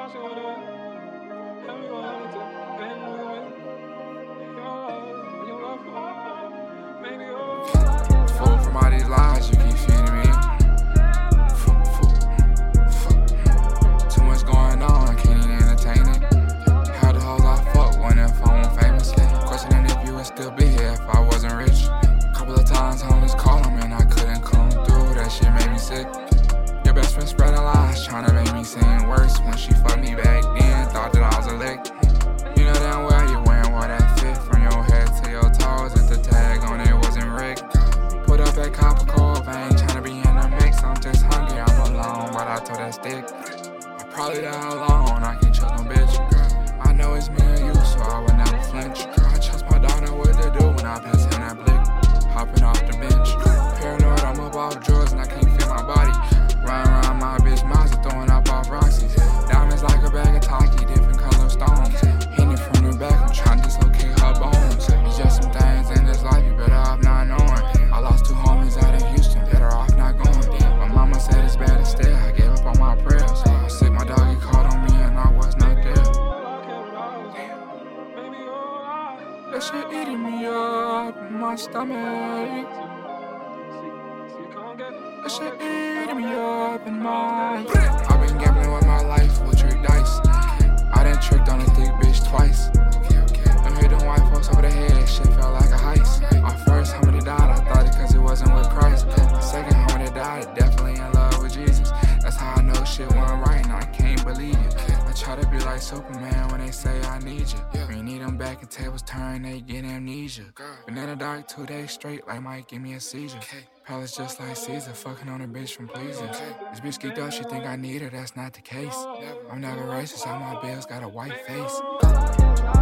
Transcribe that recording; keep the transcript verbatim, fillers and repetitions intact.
Full from all these lies you keep feeding me. Fuck, fuck, fuck. Too much going on, I can't even entertain it. How the hoes I fuck when if I wasn't famous? Questioning if you would still be here if I wasn't rich. Couple of times homies called them and I couldn't come through. That shit made me sick. Your best friend spreading lies, trying to make me seem worse. When she fucked me back then, thought that I was a lick. You know damn well you wearing what that fit from your head to your toes. If the tag on it wasn't rigged. Put up that copper cove, I ain't tryna be in the mix. I'm just hungry, I'm alone, but I told that stick. I probably die alone, I can't trust no bitch. I know it's me and you, so I would never flinch. I trust my daughter what to do when I pass him that blick. Hopping off the bench. Paranoid, I'm up all the drugs and I can't feel my body. Running around my bitch Mazda, throwing up off Roxy's. Diamonds like a bag of Taki, different color stones. Hitting it from the back, I'm trying to dislocate her bones. It's just some things in this life you better off not knowing. I lost two homies out in Houston, better off not going. My mama said it's better still, I gave up on my prayers. I was sick, my dog, he called on me and I was not there. That shit eating me up in my stomach. That shit eating me up in my. I've been gambling with my life, with trick dice. I done tricked on a thick bitch twice. Them hit them white folks over the head, shit felt like a heist. My first homie that died, I thought it cause it wasn't with Christ. My second homie that died, definitely in love with Jesus. That's how I know shit went right and I can't believe it. I try to be like Superman when they say I need you. When you need them back and tables turn, they get amnesia. Been in the dark two days straight, like might give me a seizure. Palace just like Caesar, fucking on a bitch from pleasing. This bitch geeked up, she think I need her, that's not the case. I'm never racist, all my bills got a white face.